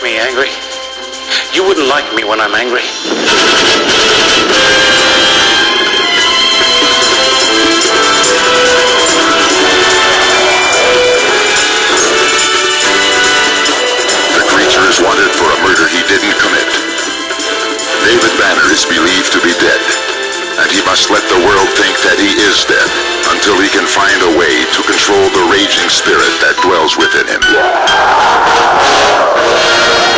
me angry. You wouldn't like me when I'm angry. The creature is wanted for a murder he didn't commit. David Banner is believed to be dead, and he must let the world think that he is dead until he can find a way to control the raging spirit that dwells within him.